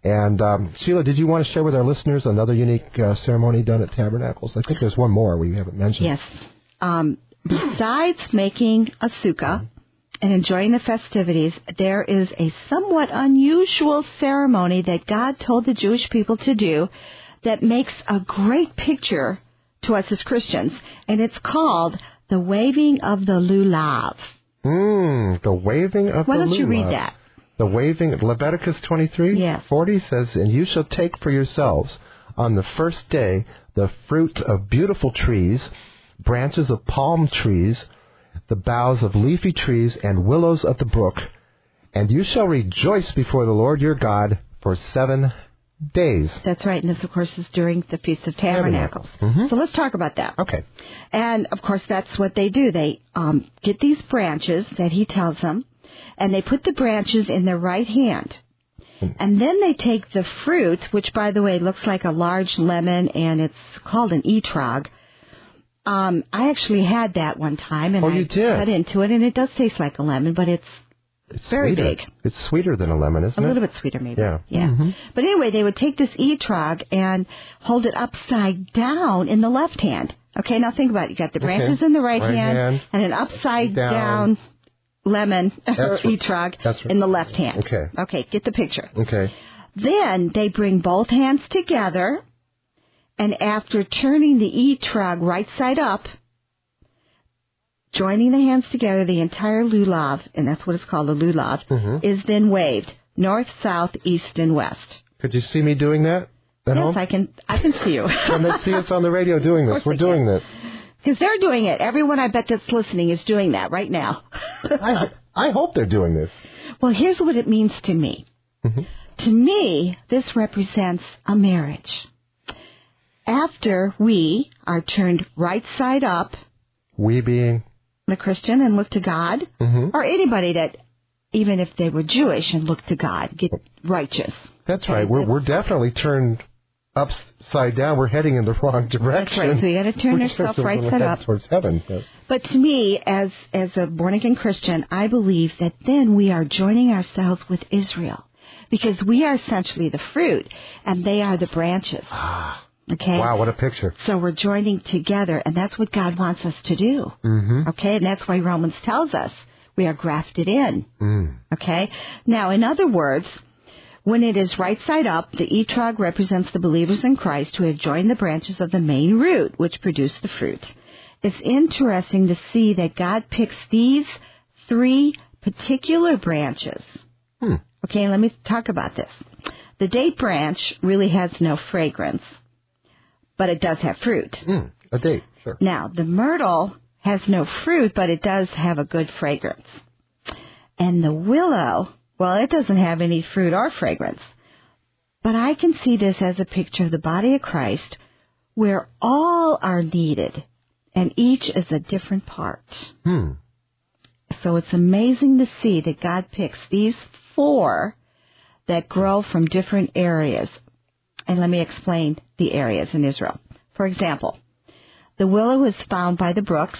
And um, Sheila, did you want to share with our listeners another unique uh, ceremony done at Tabernacles? I think there's one more we haven't mentioned. Yes. Um, besides making a sukkah and enjoying the festivities, there is a somewhat unusual ceremony that God told the Jewish people to do that makes a great picture to us as Christians, and it's called the waving of the lulav. Mm, the waving of Why the lulav. Why don't you read that? The waving, Leviticus twenty-three, yes. forty says, "And you shall take for yourselves on the first day the fruit of beautiful trees, branches of palm trees, the boughs of leafy trees, and willows of the brook, and you shall rejoice before the Lord your God for seven days." That's right, and this, of course, is during the Feast of Tabernacles. Mm-hmm. So let's talk about that. Okay. And, of course, that's what they do. They um, get these branches that he tells them, and they put the branches in their right hand. And then they take the fruit, which, by the way, looks like a large lemon, and it's called an etrog. Um, I actually had that one time, and oh, I you did? cut into it, and it does taste like a lemon, but it's, it's very sweeter. big. It's sweeter than a lemon, isn't a it? A little bit sweeter, maybe. Yeah. Yeah. Mm-hmm. But anyway, they would take this etrog and hold it upside down in the left hand. Okay, now think about it. You got the branches okay. in the right, right hand, hand and an upside down, down lemon or etrog right. right. in the left hand. Okay. Okay, get the picture. Okay. Then they bring both hands together, and after turning the etrog right side up, joining the hands together, the entire lulav, and that's what it's called, the lulav, mm-hmm. is then waved north, south, east, and west. Could you see me doing that at yes, home? I can. I can see you. Can they see us on the radio doing this? We're doing this. Because they're doing it. Everyone I bet that's listening is doing that right now. I, I hope they're doing this. Well, here's what it means to me. Mm-hmm. To me, this represents a marriage. After we are turned right side up, we being the Christian, and look to God, mm-hmm. or anybody that, even if they were Jewish and look to God, get righteous. That's okay? right. We're we're definitely turned upside down. We're heading in the wrong direction. That's right. So you got to turn yourself right side up towards heaven. Yes. But to me, as as a born again Christian, I believe that then we are joining ourselves with Israel, because we are essentially the fruit and they are the branches. Ah. Okay. Wow, what a picture. So we're joining together, and that's what God wants us to do. Mm-hmm. Okay, and that's why Romans tells us we are grafted in. Mm. Okay. Now, in other words, when it is right side up, the etrog represents the believers in Christ who have joined the branches of the main root, which produce the fruit. It's interesting to see that God picks these three particular branches. Hmm. Okay, let me talk about this. The date branch really has no fragrance, but it does have fruit. Mm, a date, sure. Now, the myrtle has no fruit, but it does have a good fragrance. And the willow, well, it doesn't have any fruit or fragrance. But I can see this as a picture of the body of Christ, where all are needed, and each is a different part. Hmm. So it's amazing to see that God picks these four that grow from different areas. And let me explain the areas in Israel. For example, the willow is found by the brooks.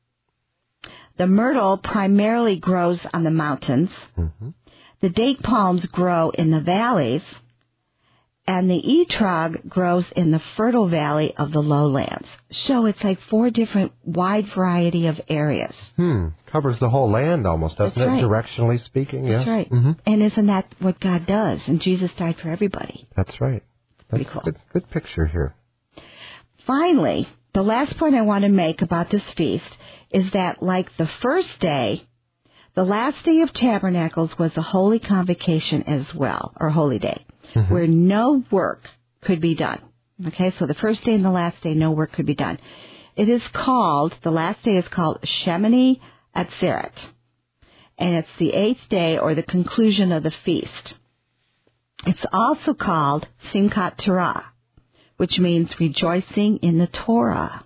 The myrtle primarily grows on the mountains. Mm-hmm. The date palms grow in the valleys. And the etrog grows in the fertile valley of the lowlands. So it's like four different wide variety of areas. Hmm. Covers the whole land almost, doesn't That's it? right. Directionally speaking, yeah. That's right. Mm-hmm. And isn't that what God does? And Jesus died for everybody. That's right. That's pretty cool. Good, good picture here. Finally, the last point I want to make about this feast is that, like the first day, the last day of Tabernacles was a holy convocation as well, or holy day, mm-hmm. where no work could be done. Okay, so the first day and the last day, no work could be done. It is called, the last day is called Shemini Atzeret, and it's the eighth day or the conclusion of the feast. It's also called Simchat Torah, which means rejoicing in the Torah.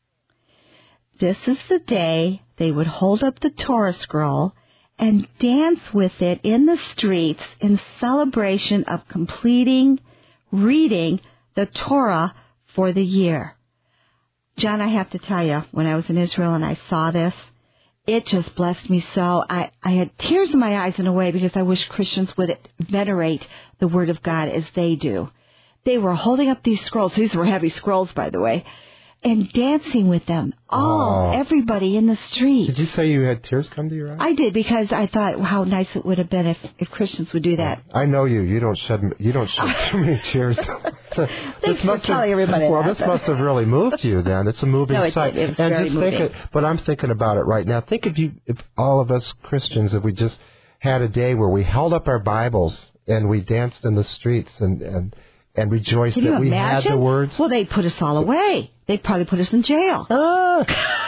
This is the day they would hold up the Torah scroll and dance with it in the streets in celebration of completing reading the Torah for the year. John, I have to tell you, when I was in Israel and I saw this, It just blessed me so. I, I had tears in my eyes in a way because I wish Christians would venerate the Word of God as they do. They were holding up these scrolls. These were heavy scrolls, by the way. And dancing with them. All, oh. everybody in the street. Did you say you had tears come to your eyes? I did, because I thought how nice it would have been if, if Christians would do that. I know you. You don't shed you don't shed too many tears. Thanks this for must telling have, everybody Well, that. this must have really moved you then. It's a moving no, it sight. Did. It was and very just moving. think it, but I'm thinking about it right now. Think if you, if all of us Christians, if we just had a day where we held up our Bibles and we danced in the streets and and, and rejoiced Can that we imagine? had the words. Well, they'd put us all away. They'd probably put us in jail. Uh,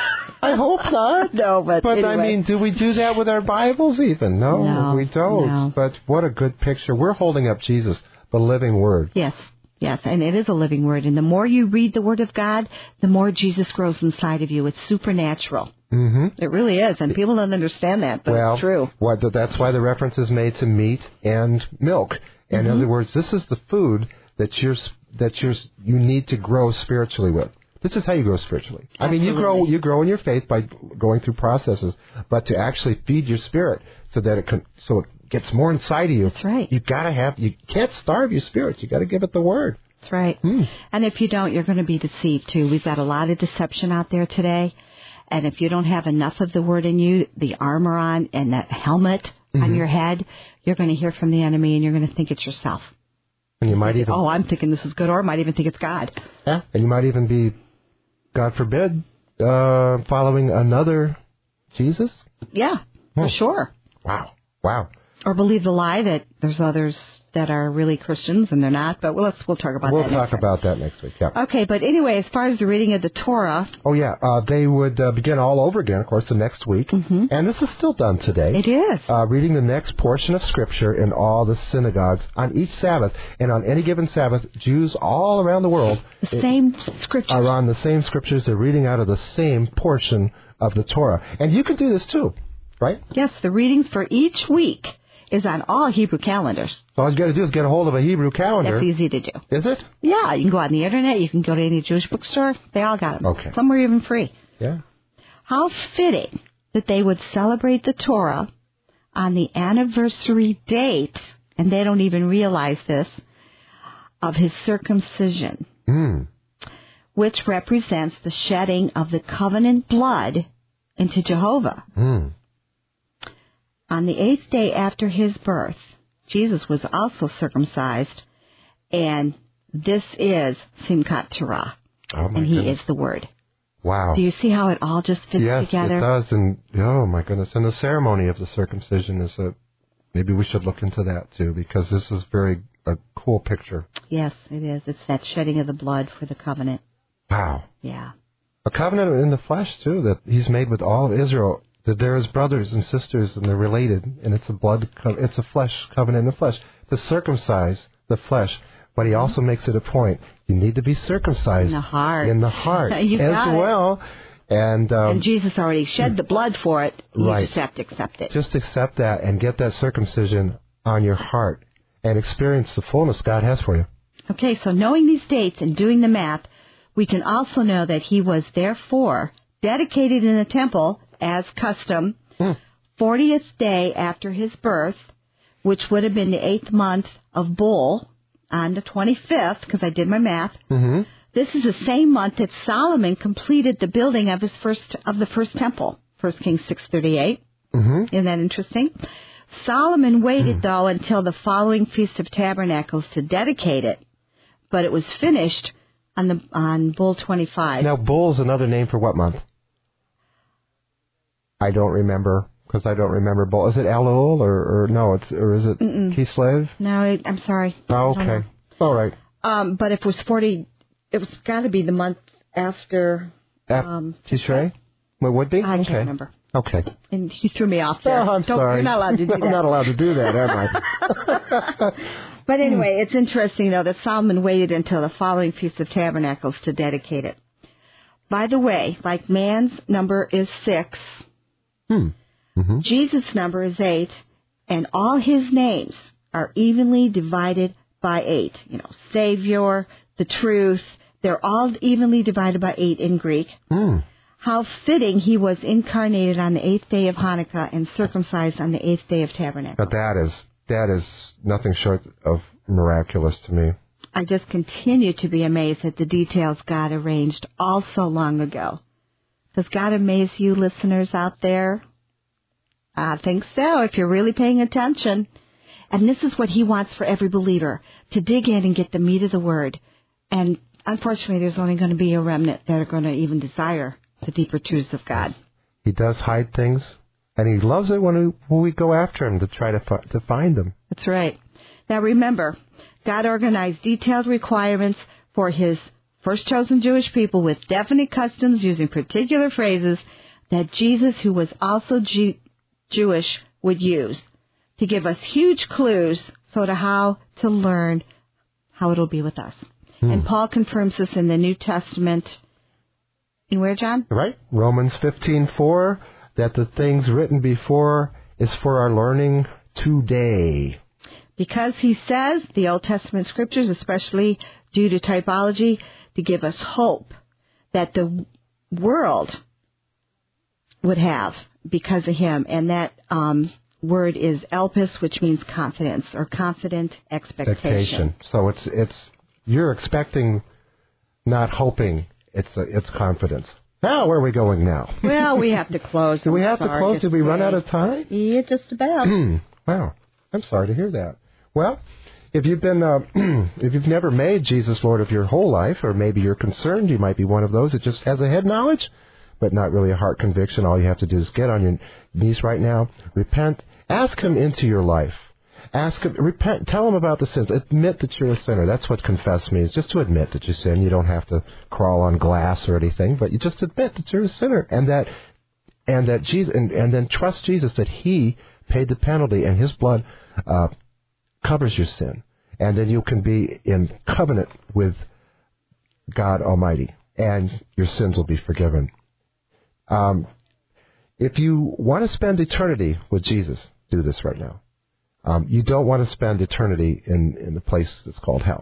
I hope not. No, but But anyway. I mean, do we do that with our Bibles even? No, no we don't. No. But what a good picture. We're holding up Jesus, the living Word. Yes, yes, and it is a living Word. And the more you read the Word of God, the more Jesus grows inside of you. It's supernatural. Mm-hmm. It really is, and people don't understand that, but well, it's true. What, that's why the reference is made to meat and milk. And mm-hmm. in other words, this is the food that you're that you're you need to grow spiritually with. This is how you grow spiritually. Absolutely. I mean, you grow you grow in your faith by going through processes, but to actually feed your spirit so that it can so it gets more inside of you. That's right. You got to have you can't starve your spirit. You got to give it the word. That's right. Hmm. And if you don't, you're going to be deceived too. We've got a lot of deception out there today, and if you don't have enough of the word in you, the armor on and that helmet mm-hmm. on your head, you're going to hear from the enemy, and you're going to think it's yourself. And you might even oh, I'm thinking this is good, or I might even think it's God. Yeah, and you might even be, God forbid, uh, following another Jesus? Yeah, hmm. for sure. Wow, wow. Or believe the lie that there's others that are really Christians and they're not, but we'll, let's, we'll talk about we'll that We'll next talk time. about that next week, yeah. Okay, but anyway, as far as the reading of the Torah... Oh, yeah, uh, they would uh, begin all over again, of course, the next week, mm-hmm. and this is still done today. It is. Uh, reading the next portion of Scripture in all the synagogues on each Sabbath, and on any given Sabbath, Jews all around the world... The same Scriptures. Are on the same Scriptures. They're reading out of the same portion of the Torah. And you can do this, too, right? Yes, the readings for each week is on all Hebrew calendars. So all you got to do is get a hold of a Hebrew calendar. That's easy to do. Is it? Yeah, you can go on the Internet. You can go to any Jewish bookstore. They all got them. Okay. Some are even free. Yeah. How fitting that they would celebrate the Torah on the anniversary date, and they don't even realize this, of his circumcision, mm. which represents the shedding of the covenant blood into Jehovah. Mm. On the eighth day after his birth, Jesus was also circumcised, and this is Simchat Torah, oh my and he goodness. is the Word. Wow. Do you see how it all just fits yes, together? Yes, it does, and oh my goodness, and the ceremony of the circumcision is a, maybe we should look into that too, because this is very a cool picture. Yes, it is. It's that shedding of the blood for the covenant. Wow. Yeah. A covenant in the flesh too, that he's made with all of Israel. That they're his brothers and sisters, and they're related, and it's a blood, co- it's a flesh covenant in the flesh to circumcise the flesh. But he also makes it a point: you need to be circumcised in the heart, in the heart you as got well. It. And um, and Jesus already shed the blood for it. You right. just have to accept it. Just accept that and get that circumcision on your heart and experience the fullness God has for you. Okay, so knowing these dates and doing the math, we can also know that he was therefore dedicated in the temple as custom, mm. fortieth day after his birth, which would have been the eighth month of Bul, on the twenty-fifth, because I did my math. Mm-hmm. This is the same month that Solomon completed the building of his first of the first temple, First Kings six thirty-eight. Mm-hmm. Isn't that interesting? Solomon waited, mm. though, until the following Feast of Tabernacles to dedicate it, but it was finished on the on Bul twenty-five. Now, Bul's another name for what month? I don't remember, because I don't remember Bul. Is it Elul, or, or no, it's or is it Mm-mm. Kislev? No, I, I'm sorry. Oh, okay. All right. Um, but if it was forty, it was got to be the month after um, Tishrei? It would be? I okay. can't remember. Okay. And you threw me off there. Oh, I'm Don't, sorry. You're not allowed to do that. I'm not allowed to do that, am I? But anyway, it's interesting, though, that Solomon waited until the following Feast of Tabernacles to dedicate it. By the way, like man's number is six, hmm. mm-hmm. Jesus' number is eight, and all his names are evenly divided by eight. You know, Savior, the truth, they're all evenly divided by eight in Greek. Mm. how fitting he was incarnated on the eighth day of Hanukkah and circumcised on the eighth day of Tabernacles. But that is that is nothing short of miraculous to me. I just continue to be amazed at the details God arranged all so long ago. Does God amaze you, listeners out there? I think so, if you're really paying attention. And this is what he wants for every believer, to dig in and get the meat of the Word. And unfortunately, there's only going to be a remnant that are going to even desire the deeper truths of God. He does hide things, and he loves it when we, when we go after him to try to, fi- to find them. That's right. Now remember, God organized detailed requirements for his first chosen Jewish people with definite customs using particular phrases that Jesus, who was also Jew- Jewish, would use to give us huge clues so to how to learn how it'll be with us. Hmm. And Paul confirms this in the New Testament. In where, John? Right. Romans fifteen four, that the things written before is for our learning today. Because he says, the Old Testament scriptures, especially due to typology, to give us hope that the world would have because of him. And that um, word is elpis, which means confidence or confident expectation. expectation. So it's it's you're expecting, not hoping. It's a, it's confidence. Now, where are we going now? Well, we have to close. Do we have to close? Did we run out of time? Yeah, just about. Wow. I'm sorry to hear that. Well, if you've been, uh, if you've never made Jesus Lord of your whole life, or maybe you're concerned, you might be one of those that just has a head knowledge, but not really a heart conviction. All you have to do is get on your knees right now, repent, ask him into your life. Ask him, repent, tell him about the sins. Admit that you're a sinner. That's what confess means, just to admit that you sin. You don't have to crawl on glass or anything, but you just admit that you're a sinner, and that, and that Jesus, and, and then trust Jesus that he paid the penalty, and his blood uh, covers your sin. And then you can be in covenant with God Almighty, and your sins will be forgiven. Um, if you want to spend eternity with Jesus, do this right now. Um, you don't want to spend eternity in, in the place that's called hell.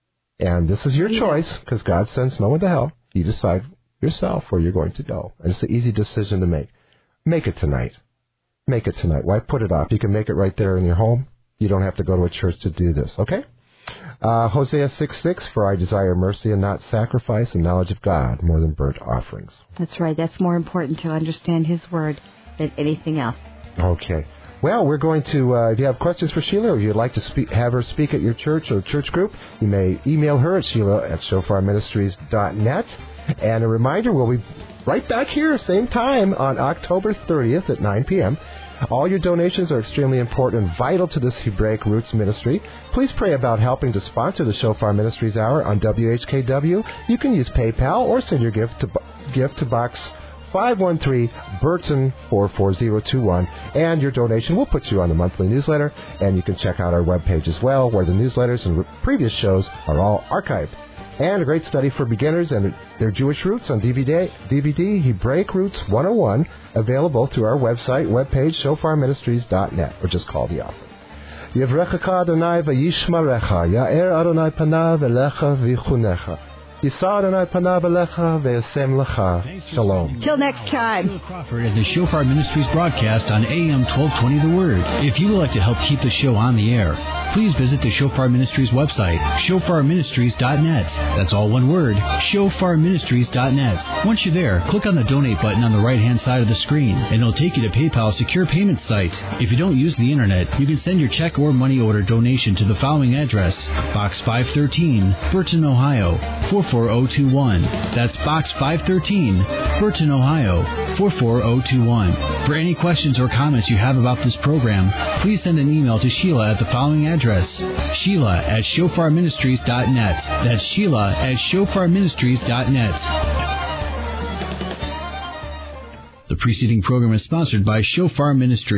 And this is your choice, because God sends no one to hell. You decide yourself where you're going to go. And it's an easy decision to make. Make it tonight. Make it tonight. Why put it off? You can make it right there in your home. You don't have to go to a church to do this, okay? Uh, Hosea six six, for I desire mercy and not sacrifice, and knowledge of God more than burnt offerings. That's right. That's more important to understand his word than anything else. Okay. Well, we're going to, uh, if you have questions for Sheila, or you'd like to speak, have her speak at your church or church group, you may email her at Sheila at shofar ministries dot net. And a reminder, we'll be right back here, same time, on October thirtieth at nine p.m. All your donations are extremely important and vital to this Hebraic Roots ministry. Please pray about helping to sponsor the Shofar Ministries Hour on W H K W. You can use PayPal or send your gift to, gift to Box five one three, Burton four four zero two one, and your donation will put you on the monthly newsletter, and you can check out our webpage as well, where the newsletters and previous shows are all archived. And a great study for beginners and their Jewish roots on D V D, D V D Hebraic Roots one oh one, available through our website, webpage, shofar ministries dot net, or just call the office. Yevrechecha Adonai v'yishmarecha, Ya'er Adonai panav elecha v'yichunecha. Yisa Adonai panav elecha v'yasem lecha. Shalom. Till next time. Sheila Crawford at the Shofar Ministries broadcast on A M twelve twenty The Word. If you would like to help keep the show on the air, please visit the Shofar Ministries website, shofar ministries dot net. That's all one word, shofar ministries dot net. Once you're there, click on the donate button on the right-hand side of the screen, and it'll take you to PayPal's secure payment site. If you don't use the internet, you can send your check or money order donation to the following address: Box five thirteen, Burton, Ohio, four four zero two one. That's Box five thirteen, Burton, Ohio, four four zero two one. For any questions or comments you have about this program, please send an email to Sheila at the following address: Sheila at shofar ministries dot net. That's Sheila at shofar ministries dot net. The preceding program is sponsored by Shofar Ministries.